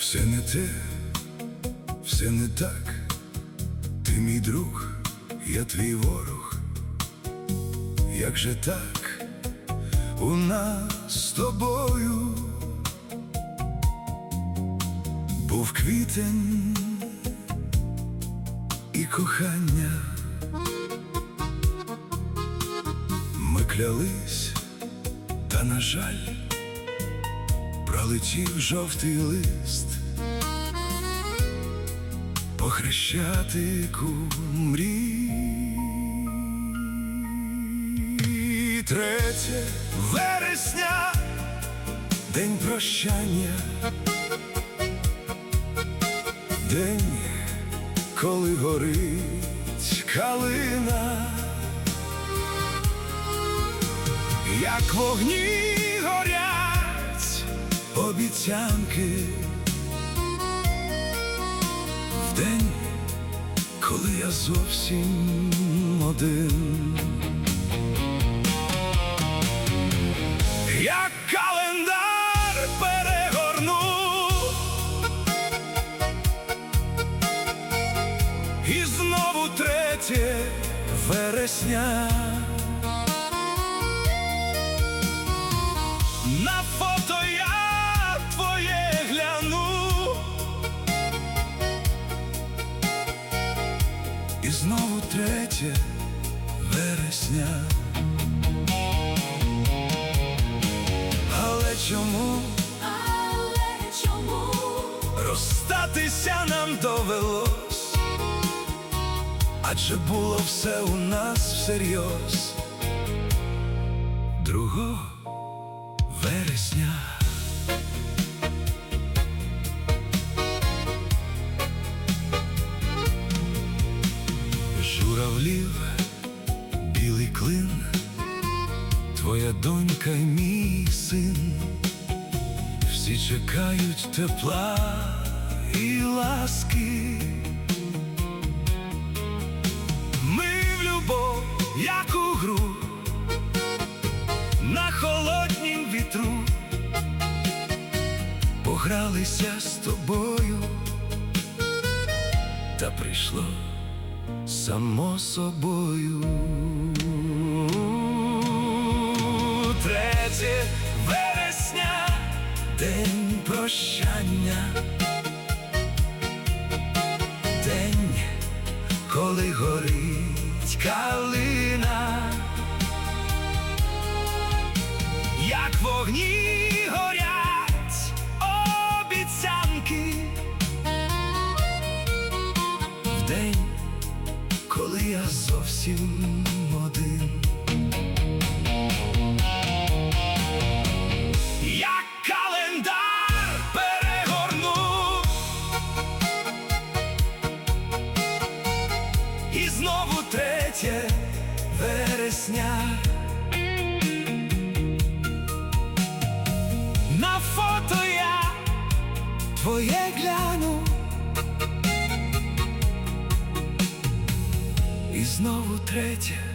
Все не те, все не так. Ти мій друг, я твій ворог. Як же так у нас з тобою? Був квітень і кохання. Ми клялись, та, на жаль, пролетів жовтий лист по Хрещатику мрій. 3 вересня, день прощання, день, коли горить калина, як вогні горять обіцянки, в день, коли я зовсім один. Як календар перегорну і знову 3 вересня. На фото я твоє гляну і знову 3 вересня. Але чому розстатися нам довелось? Адже було все у нас всерйоз 2 вересня. Журавлів білий клин, твоя донька й мій син, всі чекають тепла і ласки. Ми в любов, як у гру, на холоднім вітру погралися з тобою, та прийшло само собою. 3 вересня, день прощання, день, коли горить калина, як вогні горять обіцянки, в день, коли я зовсім один. Як календар перегорну і знову 3 вересня. На фото я твоє гляну і знову 3